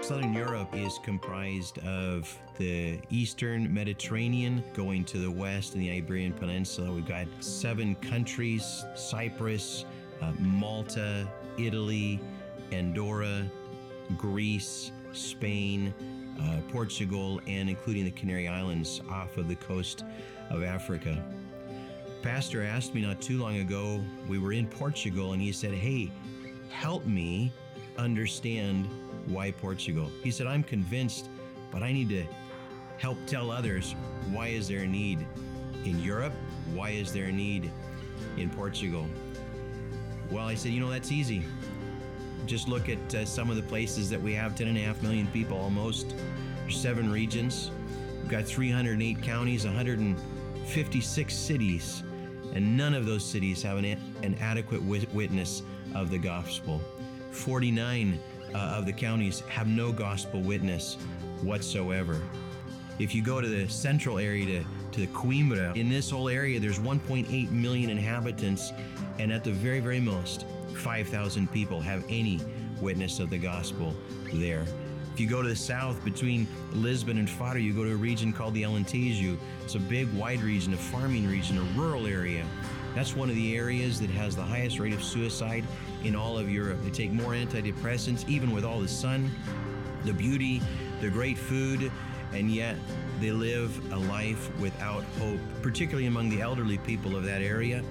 Southern Europe is comprised of the Eastern Mediterranean going to the west and the Iberian Peninsula. We've got 7 countries: Cyprus, Malta, Italy, Andorra, Greece, Spain, Portugal, and including the Canary Islands off of the coast of Africa. Pastor asked me not too long ago, we were in Portugal, and he said, "Hey, help me understand why Portugal." He said, "I'm convinced, but I need to help tell others, why is there a need in Europe? Why is there a need in Portugal?" Well, I said, that's easy. Just look at some of the places that we have, 10.5 million people almost. There's 7 regions. We've got 308 counties, 156 cities, and none of those cities have an adequate witness of the gospel. 49 of the counties have no gospel witness whatsoever. If you go to the central area, to the Coimbra, in this whole area, there's 1.8 million inhabitants, and at the very, very most, 5,000 people have any witness of the gospel there. If you go to the south, between Lisbon and Faro, you go to a region called the Alentejo. It's a big, wide region, a farming region, a rural area. That's one of the areas that has the highest rate of suicide in all of Europe. They take more antidepressants, even with all the sun, the beauty, the great food, and yet they live a life without hope, particularly among the elderly people of that area.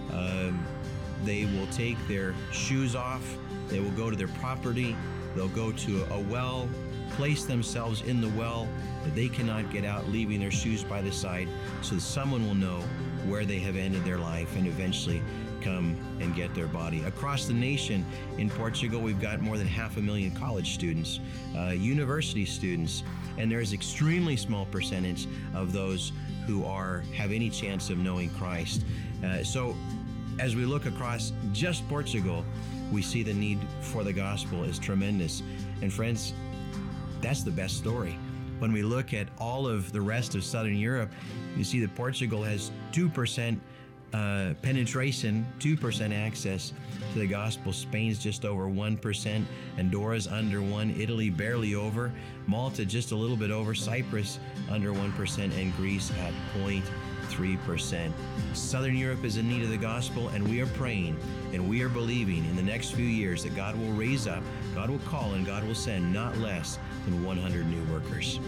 They will take their shoes off, they will go to their property, they'll go to a well, place themselves in the well that they cannot get out, leaving their shoes by the side, so that someone will know where they have ended their life and eventually come and get their body. Across the nation in Portugal, we've got more than 500,000 college students, university students, and there's extremely small percentage of those who have any chance of knowing Christ. So as we look across just Portugal, we see the need for the gospel is tremendous. And friends, that's the best story. When we look at all of the rest of Southern Europe, you see that Portugal has 2% penetration, 2% access to the gospel. Spain's just over 1%, Andorra's under 1%, Italy barely over, Malta just a little bit over, Cyprus under 1%, and Greece at 0.3%. Southern Europe is in need of the gospel, and we are praying and we are believing in the next few years that God will raise up, God will call, and God will send not less than 100 new workers.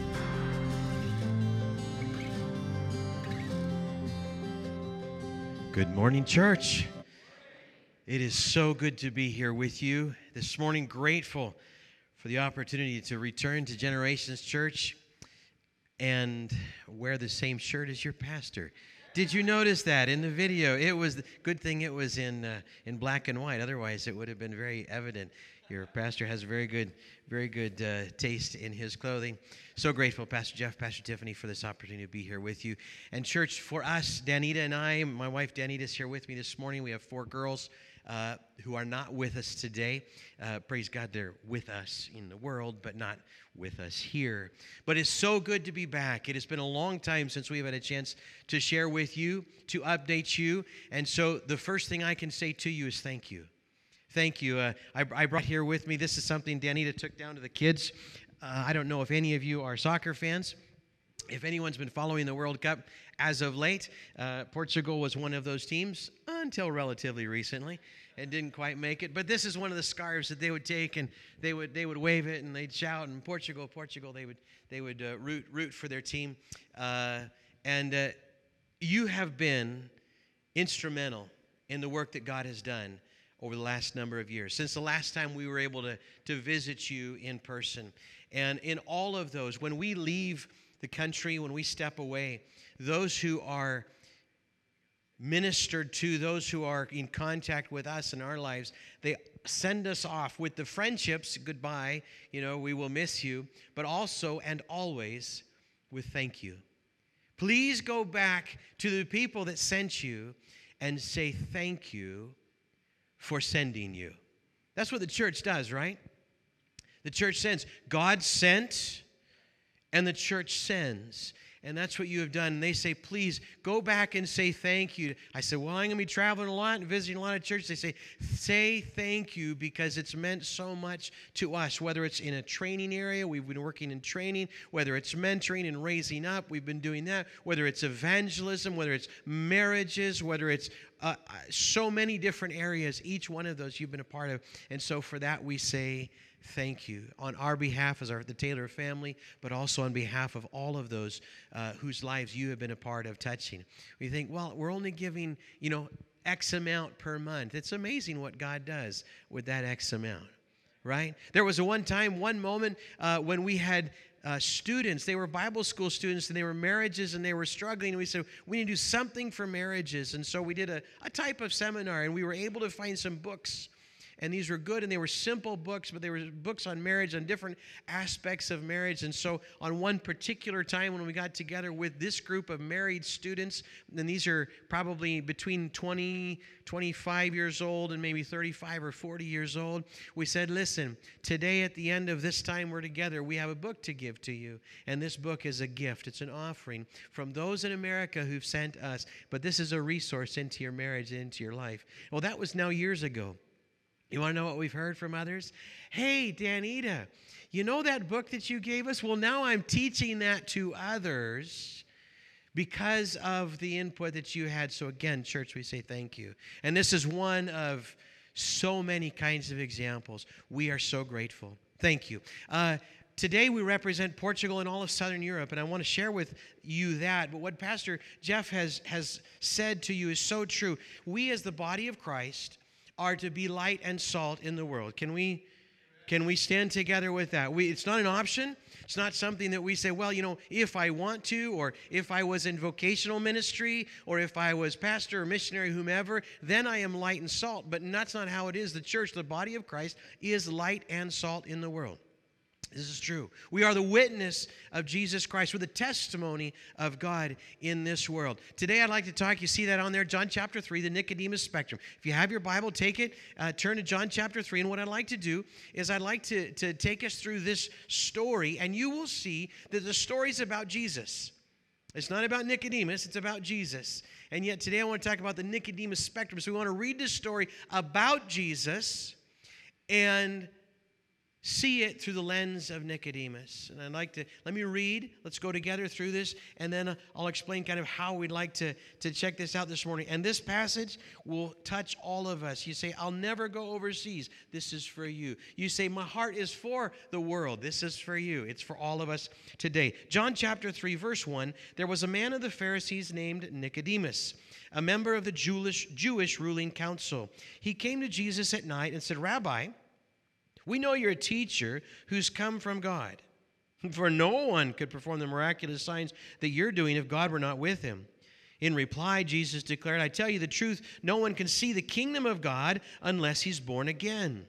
Good morning, church. It is so good to be here with you this morning. Grateful for the opportunity to return to Generations Church and wear the same shirt as your pastor. Did you notice that in the video? It was good thing it was in black and white. Otherwise, it would have been very evident. Your pastor has very good taste in his clothing. So grateful, Pastor Jeff, Pastor Tiffany, for this opportunity to be here with you. And church, for us, Danita and I, my wife Danita is here with me this morning. We have 4 girls who are not with us today. Praise God, they're with us in the world, but not with us here. But it's so good to be back. It has been a long time since we've had a chance to share with you, to update you. And so the first thing I can say to you is thank you. Thank you. I brought here with me, this is something Danita took down to the kids. I don't know if any of you are soccer fans. If anyone's been following the World Cup as of late, Portugal was one of those teams until relatively recently and didn't quite make it. But this is one of the scarves that they would take, and they would wave it, and they'd shout, and Portugal, they would root for their team. And you have been instrumental in the work that God has done over the last number of years, since the last time we were able to visit you in person. And in all of those, when we leave the country, when we step away, those who are ministered to, those who are in contact with us in our lives, they send us off with the friendships, goodbye, we will miss you, but also and always with thank you. Please go back to the people that sent you and say thank you for sending you. That's what the church does, right? The church sends. God sent, and the church sends. And that's what you have done. And they say, please go back and say thank you. I said, well, I'm going to be traveling a lot and visiting a lot of churches. They say thank you because it's meant so much to us, whether it's in a training area. We've been working in training, whether it's mentoring and raising up. We've been doing that, whether it's evangelism, whether it's marriages, whether it's so many different areas. Each one of those you've been a part of. And so for that, we say thank you on our behalf as the Taylor family, but also on behalf of all of those whose lives you have been a part of touching. We think, well, we're only giving, X amount per month. It's amazing what God does with that X amount, right? There was one moment when we had students. They were Bible school students, and they were marriages, and they were struggling. And we said, we need to do something for marriages. And so we did a type of seminar, and we were able to find some books. And these were good, and they were simple books, but they were books on marriage, on different aspects of marriage. And so on one particular time when we got together with this group of married students, and these are probably between 20, 25 years old and maybe 35 or 40 years old, we said, listen, today at the end of this time we're together, we have a book to give to you. And this book is a gift. It's an offering from those in America who've sent us. But this is a resource into your marriage, into your life. Well, that was now years ago. You want to know what we've heard from others? Hey, Danita, you know that book that you gave us? Well, now I'm teaching that to others because of the input that you had. So again, church, we say thank you. And this is one of so many kinds of examples. We are so grateful. Thank you. Today we represent Portugal and all of Southern Europe, and I want to share with you that. But what Pastor Jeff has said to you is so true. We as the body of Christ are to be light and salt in the world. Can we stand together with that? It's not an option. It's not something that we say, well, if I want to, or if I was in vocational ministry, or if I was pastor or missionary, whomever, then I am light and salt. But that's not how it is. The church, the body of Christ, is light and salt in the world. This is true. We are the witness of Jesus Christ. We're the testimony of God in this world. Today I'd like to talk, you see that on there, John chapter 3, the Nicodemus spectrum. If you have your Bible, take it, turn to John chapter 3. And what I'd like to do is I'd like to take us through this story, and you will see that the story's about Jesus. It's not about Nicodemus, it's about Jesus. And yet today I want to talk about the Nicodemus spectrum. So we want to read this story about Jesus and see it through the lens of Nicodemus. And I'd like to, let me read. Let's go together through this, and then I'll explain kind of how we'd like to check this out this morning. And this passage will touch all of us. You say, I'll never go overseas. This is for you. You say, my heart is for the world. This is for you. It's for all of us today. John chapter 3, verse 1, there was a man of the Pharisees named Nicodemus, a member of the Jewish ruling council. He came to Jesus at night and said, Rabbi, we know you're a teacher who's come from God, for no one could perform the miraculous signs that you're doing if God were not with him. In reply, Jesus declared, I tell you the truth, no one can see the kingdom of God unless he's born again.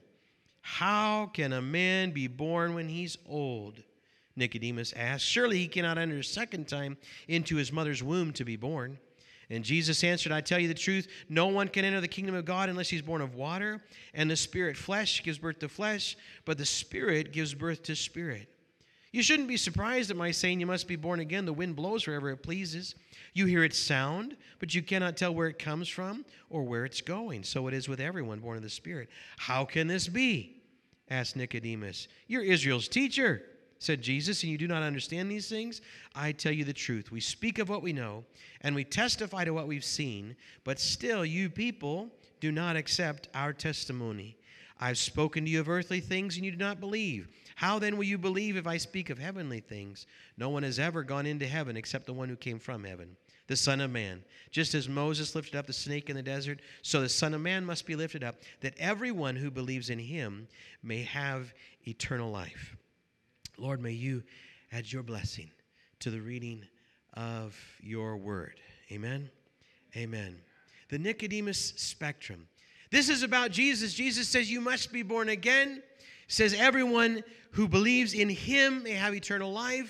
How can a man be born when he's old? Nicodemus asked. Surely he cannot enter a second time into his mother's womb to be born. And Jesus answered, I tell you the truth, no one can enter the kingdom of God unless he's born of water and the Spirit. Flesh gives birth to flesh, but the Spirit gives birth to spirit. You shouldn't be surprised at my saying you must be born again. The wind blows wherever it pleases. You hear its sound, but you cannot tell where it comes from or where it's going. So it is with everyone born of the Spirit. How can this be? Asked Nicodemus. You're Israel's teacher, said Jesus, and you do not understand these things? I tell you the truth. We speak of what we know, and we testify to what we've seen, but still you people do not accept our testimony. I've spoken to you of earthly things, and you do not believe. How then will you believe if I speak of heavenly things? No one has ever gone into heaven except the one who came from heaven, the Son of Man. Just as Moses lifted up the snake in the desert, so the Son of Man must be lifted up, that everyone who believes in him may have eternal life. Lord, may you add your blessing to the reading of your word. Amen? Amen. The Nicodemus spectrum. This is about Jesus. Jesus says you must be born again. He says everyone who believes in him may have eternal life.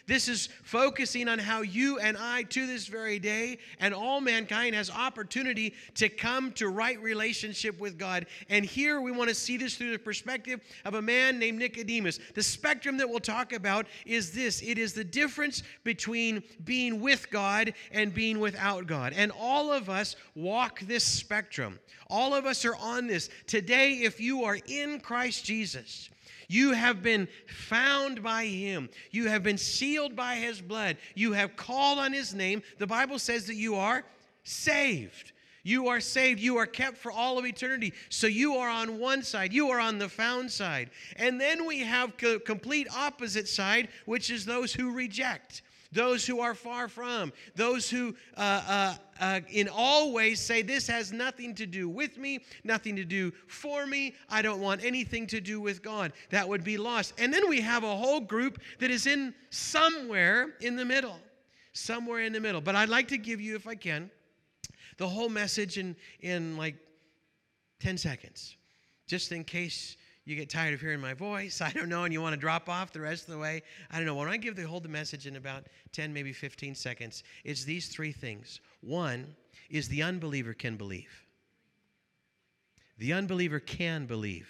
This is focusing on how you and I, to this very day, and all mankind has opportunity to come to right relationship with God. And here we want to see this through the perspective of a man named Nicodemus. The spectrum that we'll talk about is this. It is the difference between being with God and being without God. And all of us walk this spectrum. All of us are on this. Today, if you are in Christ Jesus, you have been found by Him. You have been sealed by His blood. You have called on His name. The Bible says that you are saved. You are saved. You are kept for all of eternity. So you are on one side. You are on the found side. And then we have complete opposite side, which is those who reject. Those who are far from, those who in all ways say, this has nothing to do with me, nothing to do for me. I don't want anything to do with God. That would be lost. And then we have a whole group that is in somewhere in the middle. Somewhere in the middle. But I'd like to give you, if I can, the whole message in like 10 seconds. Just in case you get tired of hearing my voice, I don't know, and you want to drop off the rest of the way. I don't know. When I give the whole message in about 10, maybe 15 seconds, it's these three things. One is the unbeliever can believe. The unbeliever can believe.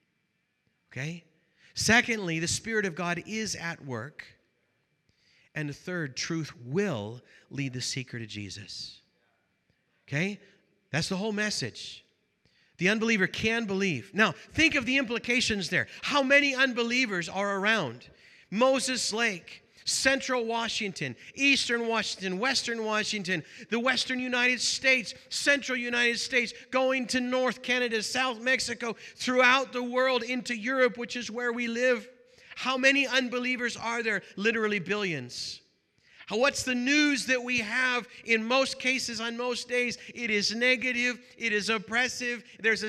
Okay? Secondly, the Spirit of God is at work. And third, truth will lead the seeker to Jesus. Okay? That's the whole message. The unbeliever can believe. Now, think of the implications there. How many unbelievers are around? Moses Lake, Central Washington, Eastern Washington, Western Washington, the Western United States, Central United States, going to North Canada, South Mexico, throughout the world into Europe, which is where we live. How many unbelievers are there? Literally billions. What's the news that we have in most cases on most days? It is negative. It is oppressive. There's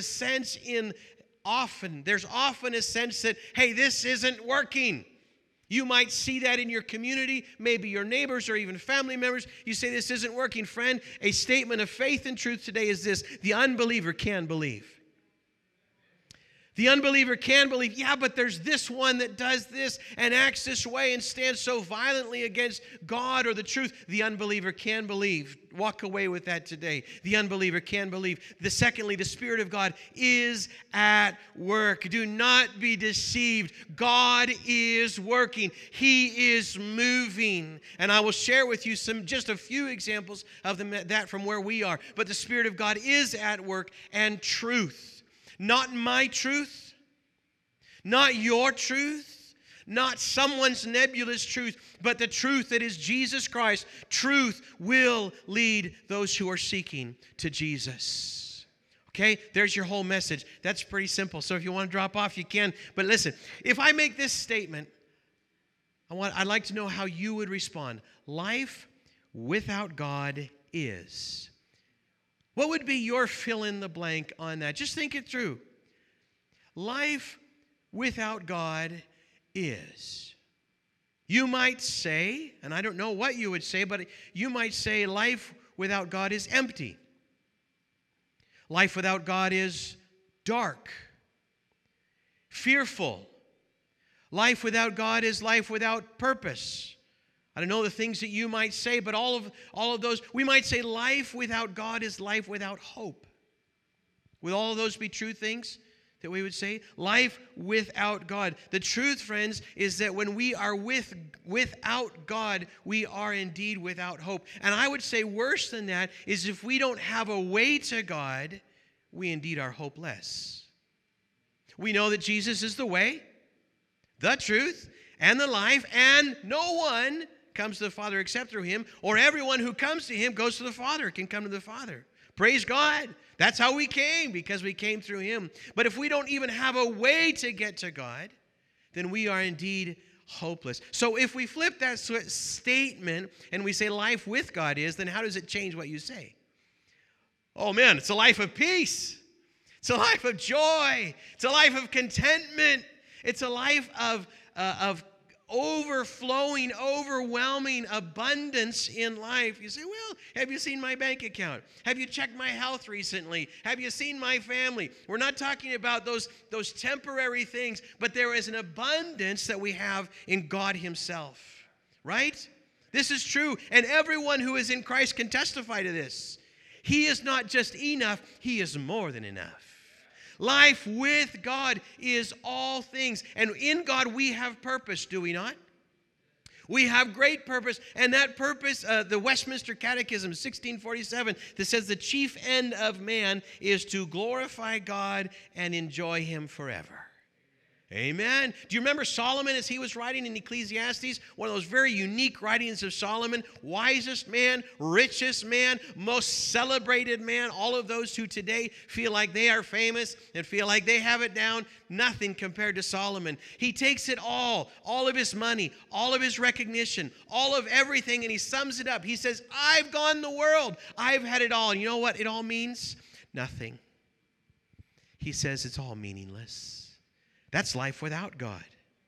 often a sense that, hey, this isn't working. You might see that in your community, maybe your neighbors or even family members. You say, this isn't working. Friend, a statement of faith and truth today is this: the unbeliever can believe. The unbeliever can believe, yeah, but there's this one that does this and acts this way and stands so violently against God or the truth. The unbeliever can believe. Walk away with that today. The unbeliever can believe. Secondly, the Spirit of God is at work. Do not be deceived. God is working. He is moving. And I will share with you just a few examples of that from where we are. But the Spirit of God is at work, and truth. Not my truth, not your truth, not someone's nebulous truth, but the truth that is Jesus Christ. Truth will lead those who are seeking to Jesus. Okay, there's your whole message. That's pretty simple. So if you want to drop off, you can. But listen, if I make this statement, I'd like to know how you would respond. Life without God is. What would be your fill in the blank on that? Just think it through. Life without God is. You might say, and I don't know what you would say, but you might say life without God is empty. Life without God is dark, fearful. Life without God is life without purpose. I don't know the things that you might say, but all of those, we might say life without God is life without hope. Would all of those be true things that we would say? Life without God. The truth, friends, is that when we are without God, we are indeed without hope. And I would say worse than that is if we don't have a way to God, we indeed are hopeless. We know that Jesus is the way, the truth, and the life, and no one comes to the Father except through Him, or everyone who comes to Him goes to the Father, can come to the Father. Praise God. That's how we came, because we came through Him. But if we don't even have a way to get to God, then we are indeed hopeless. So if we flip that statement and we say life with God is, then how does it change what you say? Oh man, it's a life of peace. It's a life of joy. It's a life of contentment. It's a life of overflowing, overwhelming abundance in life. You say, well, have you seen my bank account? Have you checked my health recently? Have you seen my family? We're not talking about those temporary things, but there is an abundance that we have in God Himself. right? This is true, and everyone who is in Christ can testify to this. He is not just enough, he is more than enough. Life with God is all things, and in God we have purpose, do we not? We have great purpose, and that purpose, the Westminster Catechism, 1647, that says the chief end of man is to glorify God and enjoy him forever. Amen. Do you remember Solomon as he was writing in Ecclesiastes? One of those very unique writings of Solomon. Wisest man, richest man, most celebrated man. All of those who today feel like they are famous and feel like they have it down. Nothing compared to Solomon. He takes it all of his money, all of his recognition, all of everything, and he sums it up. He says, I've gone the world. I've had it all. And you know what it all means? Nothing. He says it's all meaningless. That's life without God.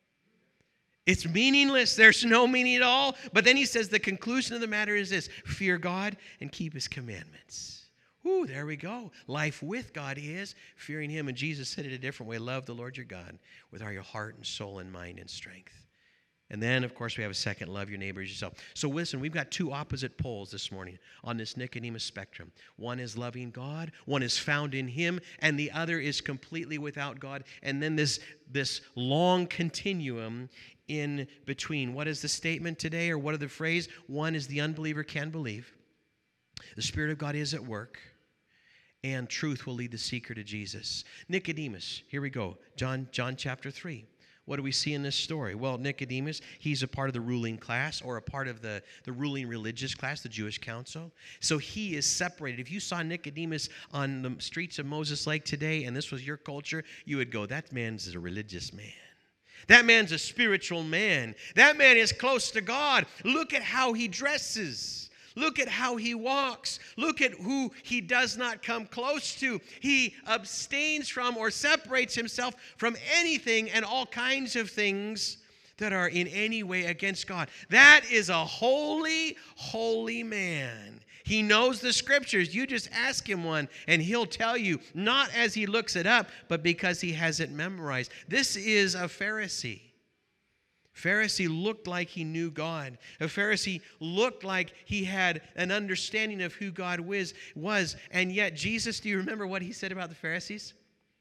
It's meaningless. There's no meaning at all. But then he says the conclusion of the matter is this: fear God and keep his commandments. Ooh, there we go. Life with God is fearing him. And Jesus said it a different way: love the Lord your God with all your heart and soul and mind and strength. And then, of course, we have a second: love your neighbor as yourself. So listen, we've got two opposite poles this morning on this Nicodemus spectrum. One is loving God, one is found in him, and the other is completely without God. And then this long continuum in between. What is the statement today, or what are the phrase? One is the unbeliever can believe. The Spirit of God is at work, and truth will lead the seeker to Jesus. Nicodemus, here we go. John chapter 3. What do we see in this story? Well, Nicodemus, he's a part of the ruling class, or a part of the ruling religious class, the Jewish council. So he is separated. If you saw Nicodemus on the streets of Moses Lake today, and this was your culture, you would go, that man's a religious man. That man's a spiritual man. That man is close to God. Look at how he dresses. Look at how he walks. Look at who he does not come close to. He abstains from or separates himself from anything and all kinds of things that are in any way against God. That is a holy, holy man. He knows the scriptures. You just ask him one and he'll tell you, not as he looks it up, but because he has it memorized. This is a Pharisee. Pharisee looked like he knew God. A Pharisee looked like he had an understanding of who God was. And yet Jesus, do you remember what he said about the Pharisees?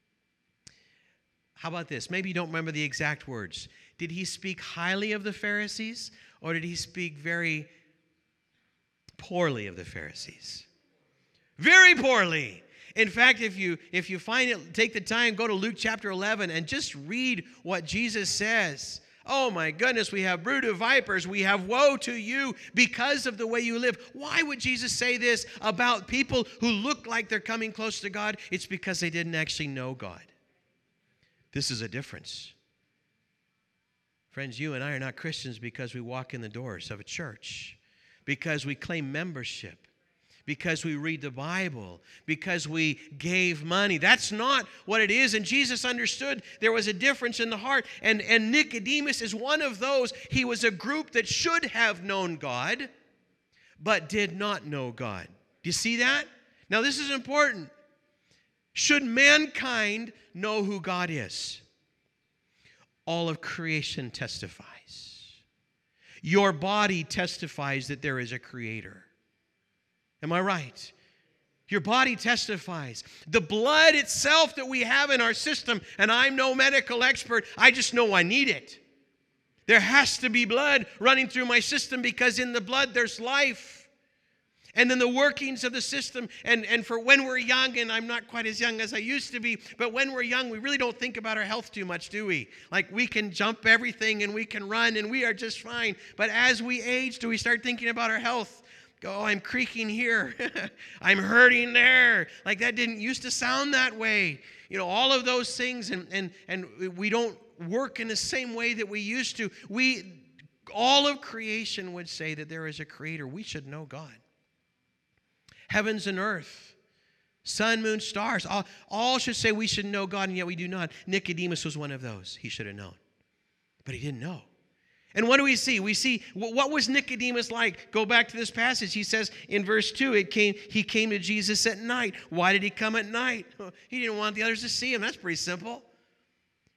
How about this? Maybe you don't remember the exact words. Did he speak highly of the Pharisees, or did he speak very poorly of the Pharisees? Very poorly. In fact, if you find it, take the time, go to Luke chapter 11 and just read what Jesus says. Oh my goodness, we have brood of vipers. We have woe to you because of the way you live. Why would Jesus say this about people who look like they're coming close to God? It's because they didn't actually know God. This is a difference. Friends, you and I are not Christians because we walk in the doors of a church, because we claim membership, because we read the Bible, because we gave money. That's not what it is. And Jesus understood there was a difference in the heart. And Nicodemus is one of those. He was a group that should have known God, but did not know God. Do you see that? Now, this is important. Should mankind know who God is? All of creation testifies. Your body testifies that there is a creator. Am I right? Your body testifies. The blood itself that we have in our system, and I'm no medical expert, I just know I need it. There has to be blood running through my system because in the blood there's life. And then the workings of the system, and for when we're young, and I'm not quite as young as I used to be, but when we're young, we really don't think about our health too much, do we? Like we can jump everything and we can run and we are just fine. But as we age, do we start thinking about our health? Oh, I'm creaking here. I'm hurting there. Like that didn't used to sound that way. You know, all of those things, and we don't work in the same way that we used to. All of creation would say that there is a creator. We should know God. Heavens and earth, sun, moon, stars, all should say we should know God, and yet we do not. Nicodemus was one of those. He should have known, but he didn't know. And what do we see? We see, what was Nicodemus like? Go back to this passage. He says in verse 2, he came to Jesus at night. Why did he come at night? He didn't want the others to see him. That's pretty simple.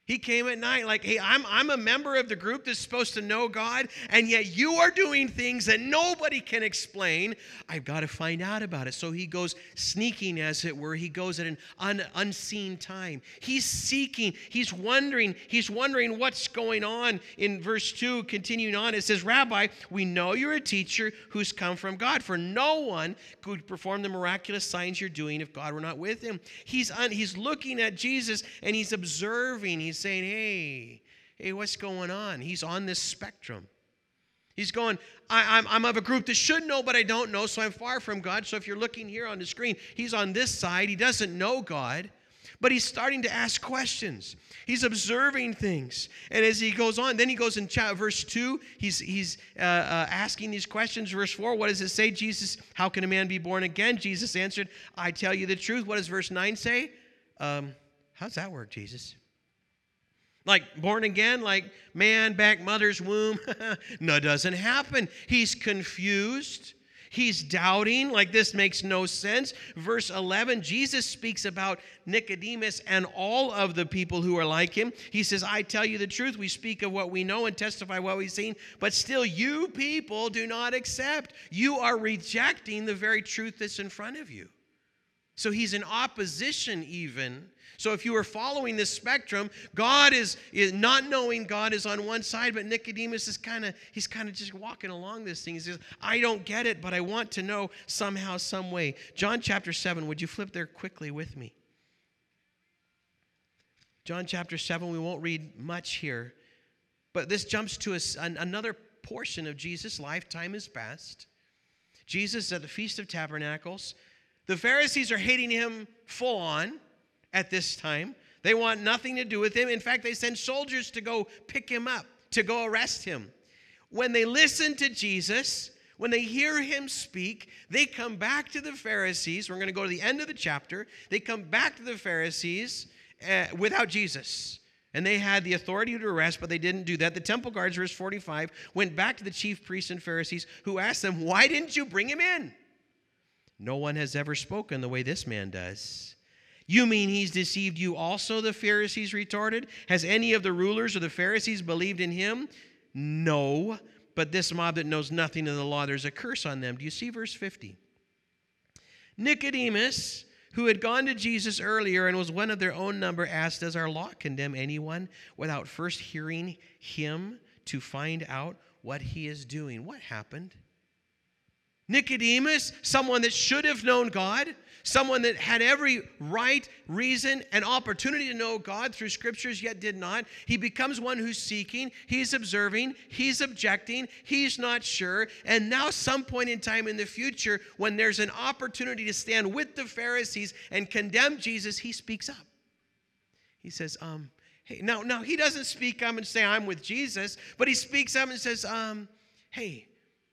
He came at night like, hey, I'm a member of the group that's supposed to know God, and yet you are doing things that nobody can explain. I've got to find out about it. So he goes sneaking, as it were. He goes at an unseen time. He's seeking. He's wondering what's going on. In verse 2, continuing on, it says, Rabbi, we know you're a teacher who's come from God, for no one could perform the miraculous signs you're doing if God were not with him. He's looking at Jesus, and he's observing. He's saying, hey, what's going on? He's on this spectrum. He's going, I'm of a group that should know, but I don't know, so I'm far from God. So if you're looking here on the screen, he's on this side. He doesn't know God, but he's starting to ask questions. He's observing things. And as he goes on, then he goes in verse 2, he's asking these questions. Verse 4, what does it say? Jesus, how can a man be born again? Jesus answered, I tell you the truth. What does verse 9 say? How's that work, Jesus? Like born again, like man back mother's womb? No, it doesn't happen. He's confused. He's doubting, like this makes no sense. Verse 11, Jesus speaks about Nicodemus and all of the people who are like him. He says, I tell you the truth. We speak of what we know and testify what we've seen, but still you people do not accept. You are rejecting the very truth that's in front of you. So he's in opposition even. So if you were following this spectrum, God is not knowing God is on one side, but Nicodemus is kind of just walking along this thing. He says, I don't get it, but I want to know somehow, some way. John chapter 7, would you flip there quickly with me? John chapter 7, we won't read much here, but this jumps to another portion of Jesus' life. Time has passed. Jesus at the Feast of Tabernacles. The Pharisees are hating him full on at this time. They want nothing to do with him. In fact, they send soldiers to go pick him up, to go arrest him. When they listen to Jesus, when they hear him speak, they come back to the Pharisees. We're going to go to the end of the chapter. They come back to the Pharisees without Jesus. And they had the authority to arrest, but they didn't do that. The temple guards, verse 45, went back to the chief priests and Pharisees, who asked them, why didn't you bring him in? No one has ever spoken the way this man does. You mean he's deceived you also, the Pharisees retorted. Has any of the rulers or the Pharisees believed in him? No, but this mob that knows nothing of the law, there's a curse on them. Do you see verse 50? Nicodemus, who had gone to Jesus earlier and was one of their own number, asked, does our law condemn anyone without first hearing him to find out what he is doing? What happened? Nicodemus, someone that should have known God, someone that had every right, reason, and opportunity to know God through scriptures, yet did not. He becomes one who's seeking, he's observing, he's objecting, he's not sure. And now some point in time in the future, when there's an opportunity to stand with the Pharisees and condemn Jesus, he speaks up. He says, hey, now he doesn't speak up and say, I'm with Jesus, but he speaks up and says, hey,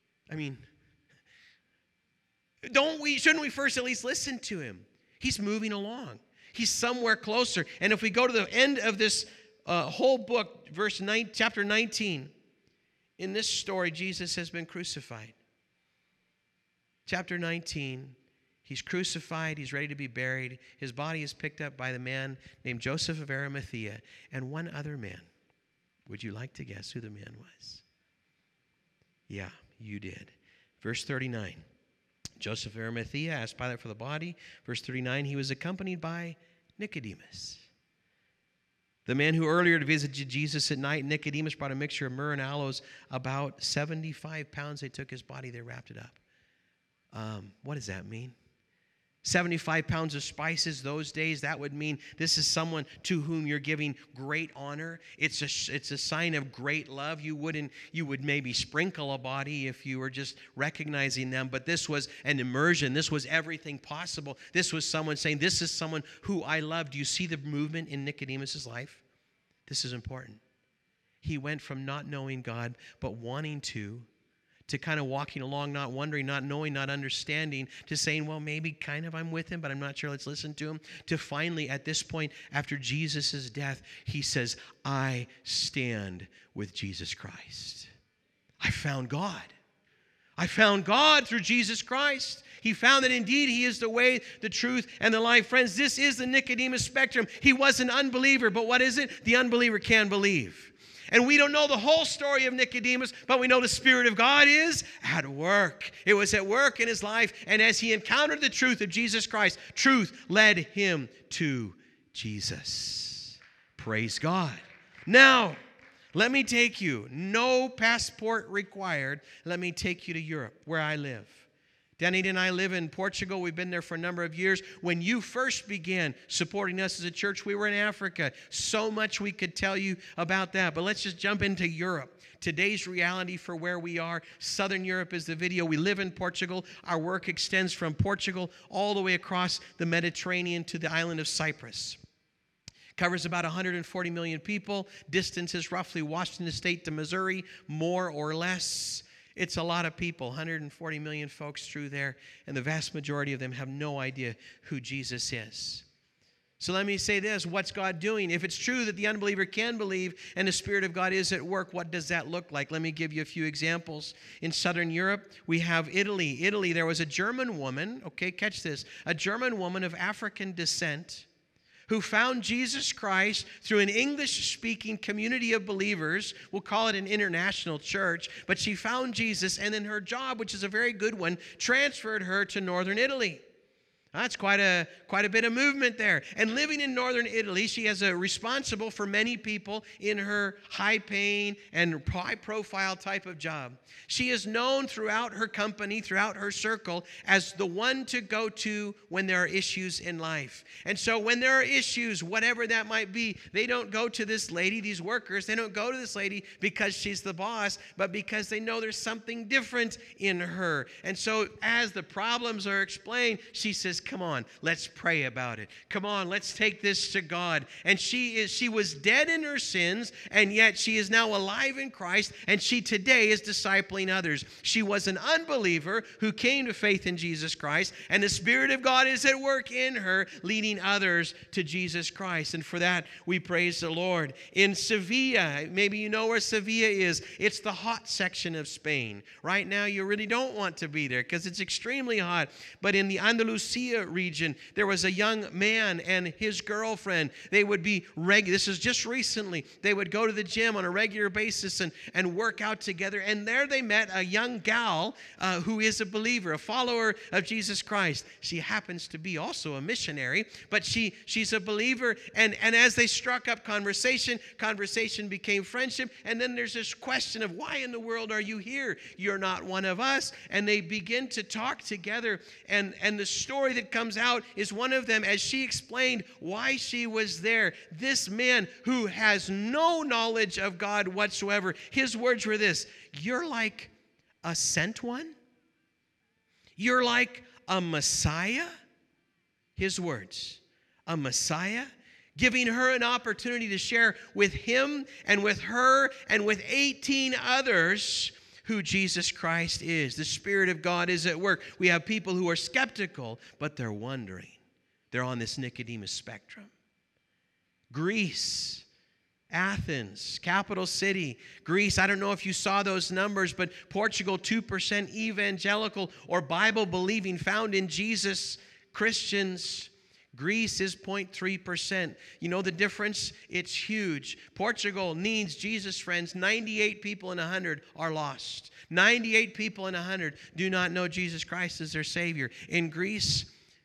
shouldn't we first at least listen to him? He's moving along. He's somewhere closer. And if we go to the end of this whole book, chapter 19, in this story, Jesus has been crucified. Chapter 19, he's crucified. He's ready to be buried. His body is picked up by the man named Joseph of Arimathea and one other man. Would you like to guess who the man was? Yeah, you did. Verse 39. Joseph of Arimathea asked Pilate for the body. Verse 39, he was accompanied by Nicodemus. The man who earlier had visited Jesus at night, Nicodemus, brought a mixture of myrrh and aloes, about 75 pounds. They took his body, they wrapped it up. What does that mean? 75 pounds of spices those days, that would mean this is someone to whom you're giving great honor. It's a sign of great love. You would maybe sprinkle a body if you were just recognizing them, but this was an immersion. This was everything possible. This was someone saying, this is someone who I love. Do you see the movement in Nicodemus' life? This is important. He went from not knowing God, but wanting to kind of walking along, not wondering, not knowing, not understanding, to saying, well, maybe kind of I'm with him, but I'm not sure, let's listen to him, to finally, at this point, after Jesus' death, he says, I stand with Jesus Christ. I found God. I found God through Jesus Christ. He found that indeed he is the way, the truth, and the life. Friends, this is the Nicodemus spectrum. He was an unbeliever, but what is it? The unbeliever can believe. And we don't know the whole story of Nicodemus, but we know the Spirit of God is at work. It was at work in his life, and as he encountered the truth of Jesus Christ, truth led him to Jesus. Praise God. Now, let me take you, no passport required, let me take you to Europe, where I live. Danny and I live in Portugal. We've been there for a number of years. When you first began supporting us as a church, we were in Africa. So much we could tell you about that. But let's just jump into Europe. Today's reality for where we are. Southern Europe is the video. We live in Portugal. Our work extends from Portugal all the way across the Mediterranean to the island of Cyprus. Covers about 140 million people. Distance is roughly Washington State to Missouri, more or less. It's a lot of people, 140 million folks through there, and the vast majority of them have no idea who Jesus is. So let me say this, what's God doing? If it's true that the unbeliever can believe and the Spirit of God is at work, what does that look like? Let me give you a few examples. In Southern Europe, we have Italy. Italy, there was a German woman, okay, catch this, a German woman of African descent who found Jesus Christ through an English-speaking community of believers. We'll call it an international church. But she found Jesus, and then her job, which is a very good one, transferred her to northern Italy. That's quite a bit of movement there. And living in northern Italy, she is responsible for many people in her high-paying and high-profile type of job. She is known throughout her company, throughout her circle, as the one to go to when there are issues in life. And so when there are issues, whatever that might be, they don't go to this lady, these workers, they don't go to this lady because she's the boss, but because they know there's something different in her. And so as the problems are explained, she says, come on, let's pray about it. Come on, let's take this to God. And she was dead in her sins, and yet she is now alive in Christ, and she today is discipling others. She was an unbeliever who came to faith in Jesus Christ, and the Spirit of God is at work in her, leading others to Jesus Christ. And for that, we praise the Lord. In Sevilla, maybe you know where Sevilla is. It's the hot section of Spain. Right now, you really don't want to be there because it's extremely hot. But in the Andalusia region, there was a young man and his girlfriend. They would be this is just recently, they would go to the gym on a regular basis and work out together. And there they met a young gal who is a believer, a follower of Jesus Christ. She happens to be also a missionary, but she's a believer. And as they struck up conversation became friendship. And then there's this question of, why in the world are you here? You're not one of us. And they begin to talk together. And the story that comes out is one of them, as she explained why she was there. This man who has no knowledge of God whatsoever, his words were this: you're like a sent one? You're like a Messiah? His words, a Messiah? Giving her an opportunity to share with him and with her and with 18 others who Jesus Christ is. The Spirit of God is at work. We have people who are skeptical, but they're wondering. They're on this Nicodemus spectrum. Greece, Athens, capital city. Greece, I don't know if you saw those numbers, but Portugal, 2% evangelical or Bible-believing, found in Jesus Christians. Greece is 0.3%. You know the difference? It's huge. Portugal needs Jesus, friends. 98 people in 100 are lost. 98 people in 100 do not know Jesus Christ as their Savior. In Greece,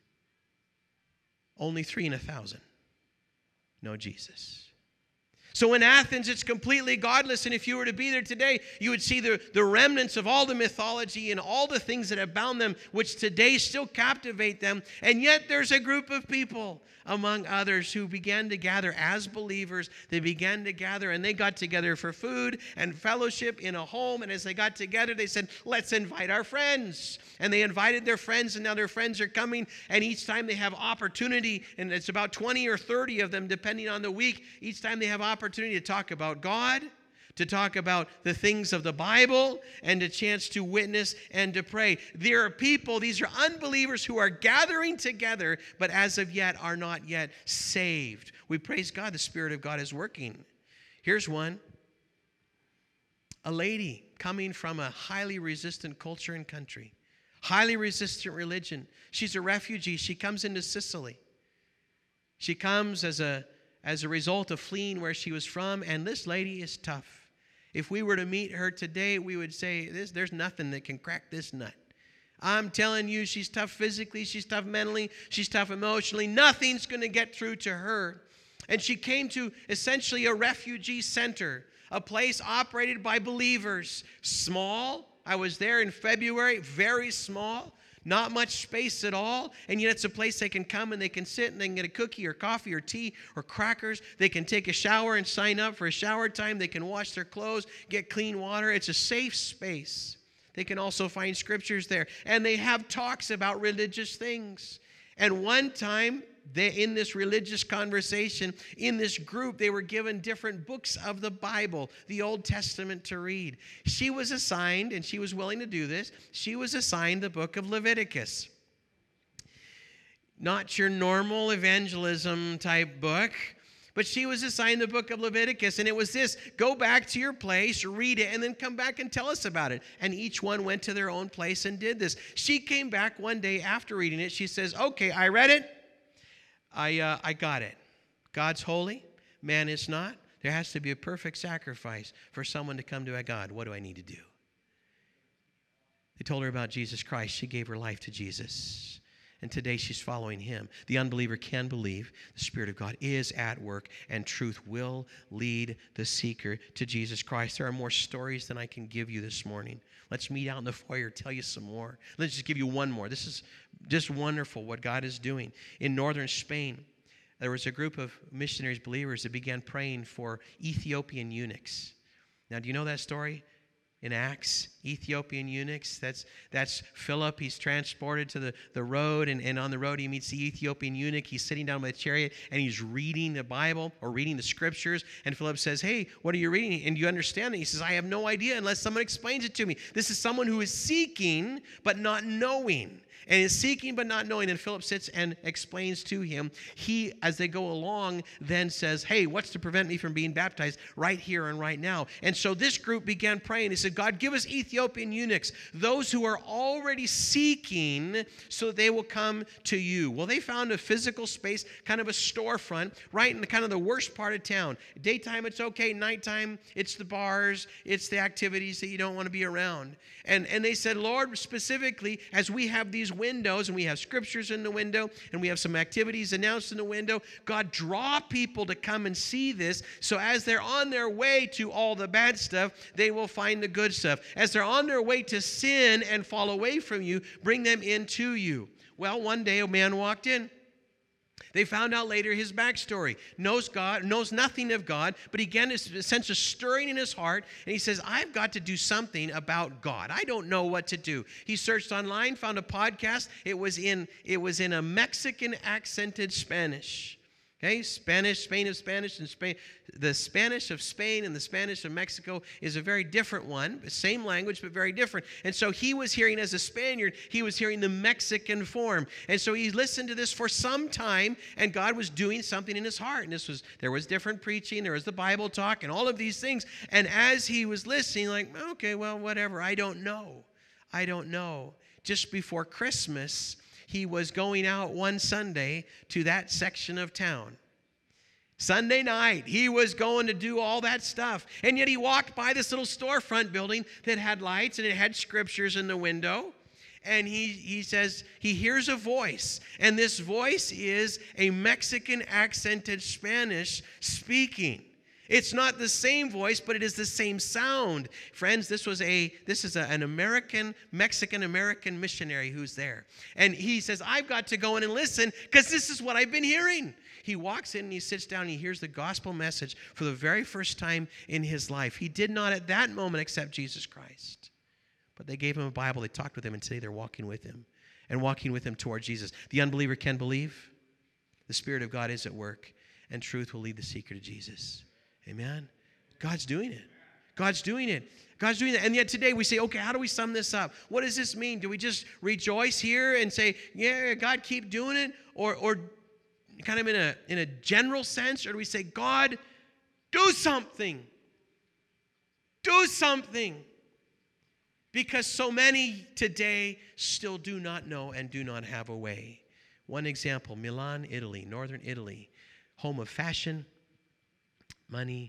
only 3 in 1,000 know Jesus. So in Athens, it's completely godless. And if you were to be there today, you would see the remnants of all the mythology and all the things that have bound them, which today still captivate them. And yet there's a group of people, among others, who began to gather as believers. They began to gather, and they got together for food and fellowship in a home. And as they got together, they said, let's invite our friends. And they invited their friends, and now their friends are coming. And each time they have opportunity, and it's about 20 or 30 of them, depending on the week, each time they have opportunity to talk about God, to talk about the things of the Bible, and a chance to witness and to pray. There are people, these are unbelievers who are gathering together, but as of yet are not yet saved. We praise God, the Spirit of God is working. Here's one. A lady coming from a highly resistant culture and country. highly resistant religion. She's a refugee. She comes into Sicily. She comes as a result of fleeing where she was from, and this lady is tough. If we were to meet her today, we would say, there's nothing that can crack this nut. I'm telling you, she's tough physically, she's tough mentally, she's tough emotionally. Nothing's going to get through to her. And she came to essentially a refugee center, a place operated by believers. Small. I was there in February, very small. Not much space at all, and yet it's a place they can come and they can sit and they can get a cookie or coffee or tea or crackers. They can take a shower and sign up for a shower time. They can wash their clothes, get clean water. It's a safe space. They can also find scriptures there, and they have talks about religious things. And one time, in this religious conversation, in this group, they were given different books of the Bible, the Old Testament, to read. She was assigned, and she was willing to do this, she was assigned the book of Leviticus. Not your normal evangelism type book, but she was assigned the book of Leviticus, and it was this: go back to your place, read it, and then come back and tell us about it. And each one went to their own place and did this. She came back one day after reading it. She says, okay, I read it. I got it. God's holy, man is not. There has to be a perfect sacrifice for someone to come to a God. What do I need to do? They told her about Jesus Christ. She gave her life to Jesus. And today she's following him. The unbeliever can believe the Spirit of God is at work, and truth will lead the seeker to Jesus Christ. There are more stories than I can give you this morning. Let's meet out in the foyer, tell you some more. Let's just give you one more. This is just wonderful what God is doing. In northern Spain, there was a group of missionaries, believers, that began praying for Ethiopian eunuchs. Now, do you know that story? In Acts, Ethiopian eunuchs, that's Philip. He's transported to the road, and on the road he meets the Ethiopian eunuch. He's sitting down by the chariot, and he's reading the Bible or reading the scriptures, and Philip says, hey, what are you reading? And you understand it? He says, I have no idea unless someone explains it to me. This is someone who is seeking but not knowing. And is seeking but not knowing. And Philip sits and explains to him. He, as they go along, then says, hey, what's to prevent me from being baptized right here and right now? And so this group began praying. He said, God, give us Ethiopian eunuchs, those who are already seeking, so that they will come to you. Well, they found a physical space, kind of a storefront, right in the kind of the worst part of town. Daytime, it's okay. Nighttime, it's the bars. It's the activities that you don't want to be around. And they said, Lord, specifically, as we have these windows, and we have scriptures in the window, and we have some activities announced in the window, God, draw people to come and see this, so as they're on their way to all the bad stuff, they will find the good stuff. As they're on their way to sin and fall away from you, bring them into you. Well, one day a man walked in. They found out later his backstory. Knows God, knows nothing of God, but again, a sense of stirring in his heart, and he says, I've got to do something about God. I don't know what to do. He searched online, found a podcast. It was in a Mexican accented Spanish. Okay, Spain of Spanish, and Spain. The Spanish of Spain and the Spanish of Mexico is a very different one. Same language, but very different. And so he was hearing, as a Spaniard, he was hearing the Mexican form. And so he listened to this for some time, and God was doing something in his heart. And there was different preaching, there was the Bible talk, and all of these things. And as he was listening, like, okay, well, whatever, I don't know. Just before Christmas, he was going out one Sunday to that section of town. Sunday night, he was going to do all that stuff. And yet he walked by this little storefront building that had lights and it had scriptures in the window. And he says he hears a voice. And this voice is a Mexican accented Spanish speaking. It's not the same voice, but it is the same sound. Friends, this is an American, Mexican-American missionary who's there. And he says, I've got to go in and listen because this is what I've been hearing. He walks in and he sits down and he hears the gospel message for the very first time in his life. He did not at that moment accept Jesus Christ. But they gave him a Bible, they talked with him, and today they're walking with him and walking with him toward Jesus. The unbeliever can believe. The Spirit of God is at work, and truth will lead the seeker to Jesus. Amen? God's doing it. God's doing it. God's doing that. And yet today we say, okay, how do we sum this up? What does this mean? Do we just rejoice here and say, yeah, God, keep doing it? Or kind of in a general sense? Or do we say, God, do something? Do something. because so many today still do not know and do not have a way. One example, Milan, Italy, northern Italy, home of fashion, money,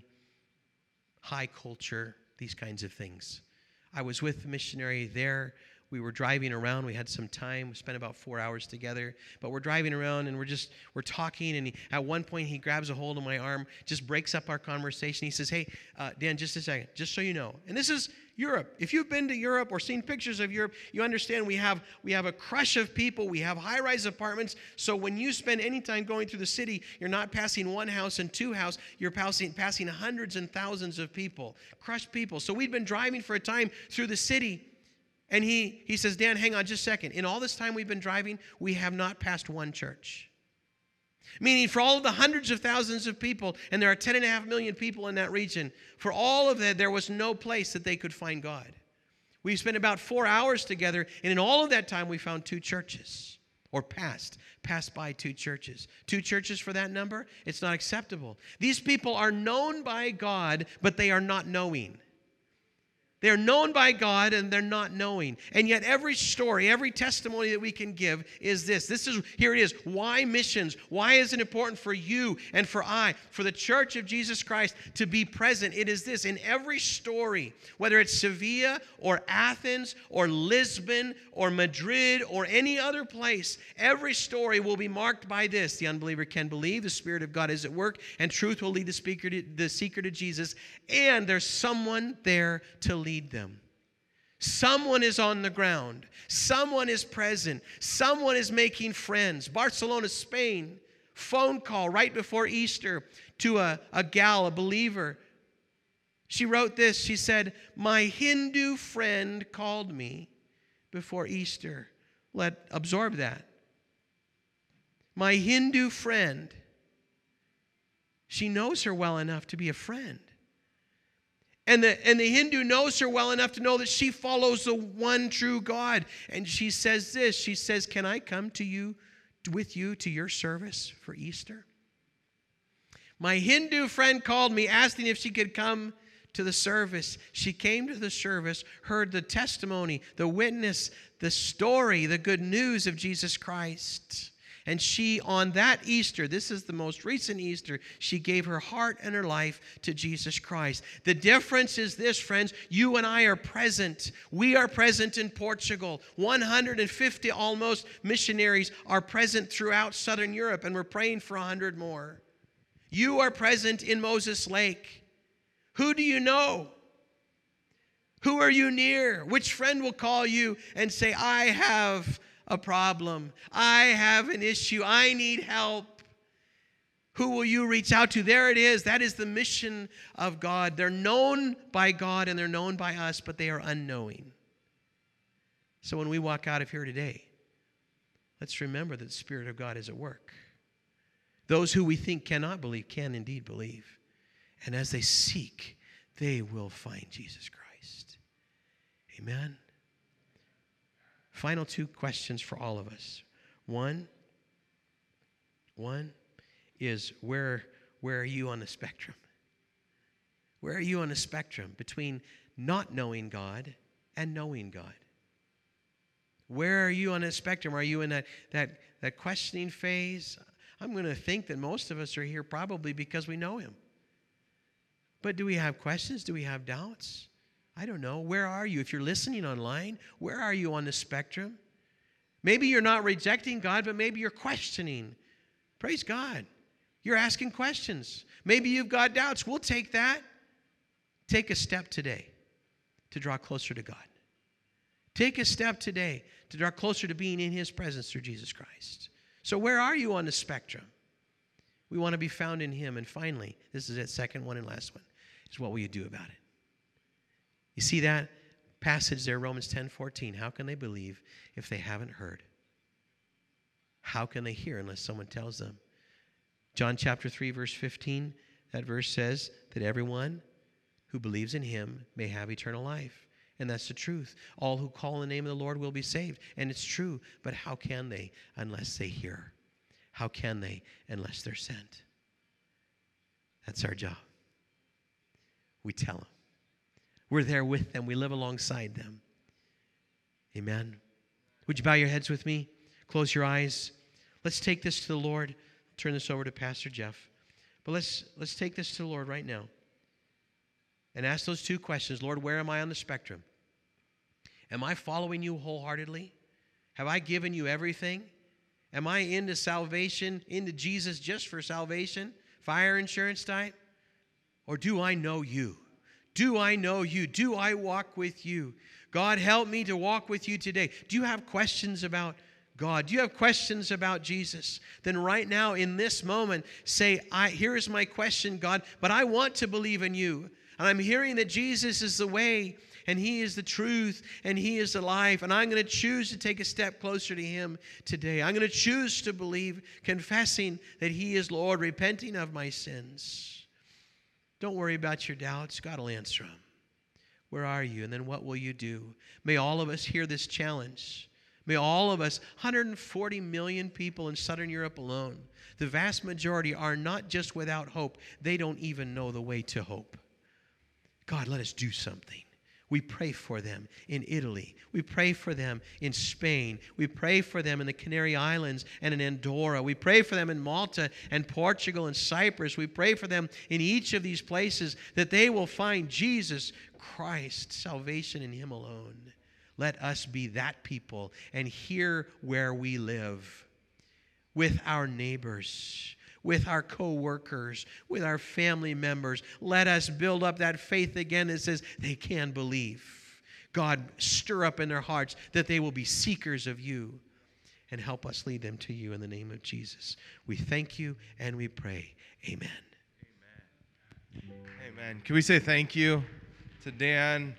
high culture, these kinds of things. I was with the missionary there. We were driving around. We had some time. We spent about 4 hours together. But we're driving around and we're talking. And at one point, he grabs a hold of my arm, just breaks up our conversation. He says, hey, Dan, just a second, just so you know. And this is Europe. If you've been to Europe or seen pictures of Europe, you understand we have a crush of people. We have high-rise apartments. So when you spend any time going through the city, you're not passing one house and two houses. You're passing hundreds and thousands of people, crushed people. So we'd been driving for a time through the city. And he says, Dan, hang on just a second. In all this time we've been driving, we have not passed one church. Meaning for all of the hundreds of thousands of people, and there are 10.5 million people in that region, for all of that, there was no place that they could find God. We spent about 4 hours together, and in all of that time, we found 2 churches, or passed by 2 churches. 2 churches for that number? It's not acceptable. These people are known by God, but they are not knowing. They're known by God and they're not knowing. And yet every story, every testimony that we can give is this. Here it is. Why missions? Why is it important for you and for the Church of Jesus Christ to be present? It is this. In every story, whether it's Sevilla or Athens or Lisbon or Madrid or any other place, every story will be marked by this. The unbeliever can believe, the Spirit of God is at work, and truth will lead the seeker to Jesus. And there's someone there to lead them. Someone is on the ground. Someone is present. Someone is making friends. Barcelona, Spain, phone call right before Easter to a gal, a believer. She wrote this. She said, my Hindu friend called me before Easter. Absorb that. My Hindu friend. She knows her well enough to be a friend. And the Hindu knows her well enough to know that she follows the one true God. And she says this. She says, can I come with you to your service for Easter? My Hindu friend called me, asking if she could come to the service. She came to the service, heard the testimony, the witness, the story, the good news of Jesus Christ. And she, on that Easter, this is the most recent Easter, she gave her heart and her life to Jesus Christ. The difference is this, friends. You and I are present. We are present in Portugal. 150 almost missionaries are present throughout Southern Europe, and we're praying for 100 more. You are present in Moses Lake. Who do you know? Who are you near? Which friend will call you and say, I have a problem. I have an issue. I need help. Who will you reach out to? There it is. That is the mission of God. They're known by God and they're known by us, but they are unknowing. So when we walk out of here today, let's remember that the Spirit of God is at work. Those who we think cannot believe can indeed believe. And as they seek, they will find Jesus Christ. Amen. Final 2 questions for all of us. One is where are you on the spectrum? Where are you on the spectrum between not knowing God and knowing God? Where are you on the spectrum? Are you in that questioning phase? I'm going to think that most of us are here probably because we know Him. But do we have questions? Do we have doubts? I don't know. Where are you? If you're listening online, where are you on the spectrum? Maybe you're not rejecting God, but maybe you're questioning. Praise God. You're asking questions. Maybe you've got doubts. We'll take that. Take a step today to draw closer to God. Take a step today to draw closer to being in His presence through Jesus Christ. So where are you on the spectrum? We want to be found in Him. And finally, this is it, second one and last one, is what will you do about it? You see that passage there, Romans 10:14. How can they believe if they haven't heard? How can they hear unless someone tells them? John chapter 3, verse 15, that verse says that everyone who believes in Him may have eternal life. And that's the truth. All who call on the name of the Lord will be saved. And it's true. But how can they unless they hear? How can they unless they're sent? That's our job. We tell them. We're there with them. We live alongside them. Amen. Would you bow your heads with me? Close your eyes. Let's take this to the Lord. Turn this over to Pastor Jeff. But let's take this to the Lord right now and ask those two questions. Lord, where am I on the spectrum? Am I following you wholeheartedly? Have I given you everything? Am I into salvation, into Jesus just for salvation, fire insurance type? Or do I know you? Do I know you? Do I walk with you? God, help me to walk with you today. Do you have questions about God? Do you have questions about Jesus? Then right now in this moment, say, here is my question, God, but I want to believe in you. And I'm hearing that Jesus is the way, and he is the truth, and he is the life. And I'm going to choose to take a step closer to him today. I'm going to choose to believe, confessing that he is Lord, repenting of my sins. Don't worry about your doubts. God will answer them. Where are you? And then what will you do? May all of us hear this challenge. May all of us, 140 million people in Southern Europe alone, the vast majority are not just without hope. They don't even know the way to hope. God, let us do something. We pray for them in Italy. We pray for them in Spain. We pray for them in the Canary Islands and in Andorra. We pray for them in Malta and Portugal and Cyprus. We pray for them in each of these places that they will find Jesus Christ, salvation in him alone. Let us be that people, and here where we live, with our neighbors, with our co-workers, with our family members. Let us build up that faith again that says they can believe. God, stir up in their hearts that they will be seekers of you, and help us lead them to you in the name of Jesus. We thank you and we pray. Amen. Amen. Amen. Can we say thank you to Dan?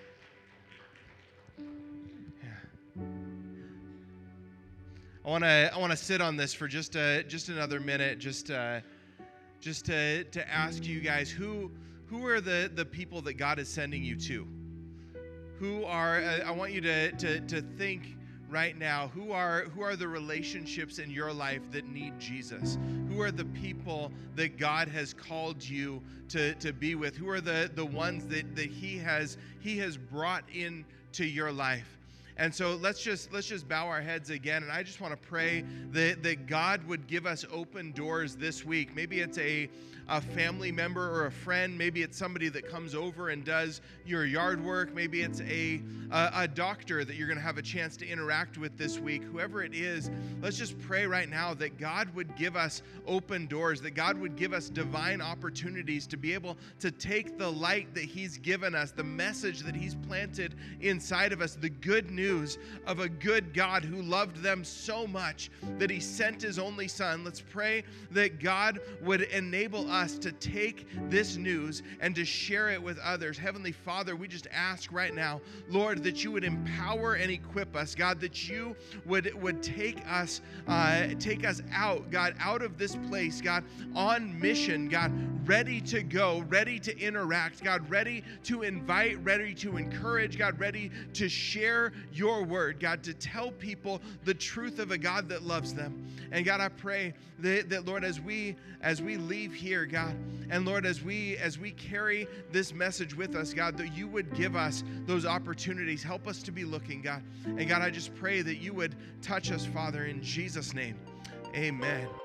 I want to sit on this for just another minute, just to ask you guys who are the people that God is sending you to. Who are I want you to think right now. Who are the relationships in your life that need Jesus? Who are the people that God has called you to be with? Who are the ones that He has brought into your life? And so let's just bow our heads again, and I just want to pray that God would give us open doors this week. Maybe it's a family member or a friend. Maybe it's somebody that comes over and does your yard work. Maybe it's a doctor that you're going to have a chance to interact with this week. Whoever it is, let's just pray right now that God would give us open doors, that God would give us divine opportunities to be able to take the light that He's given us, the message that He's planted inside of us, the good news of a good God who loved them so much that He sent His only Son. Let's pray that God would enable us to take this news and to share it with others. Heavenly Father, we just ask right now, Lord, that you would empower and equip us, God, that you would take us out, God, out of this place, God, on mission, God, ready to go, ready to interact, God, ready to invite, ready to encourage, God, ready to share your word, God, to tell people the truth of a God that loves them. And God, I pray that Lord, as we leave here, God, and Lord, as we carry this message with us, God, that you would give us those opportunities. Help us to be looking, God. And God, I just pray that you would touch us, Father, in Jesus' name. Amen.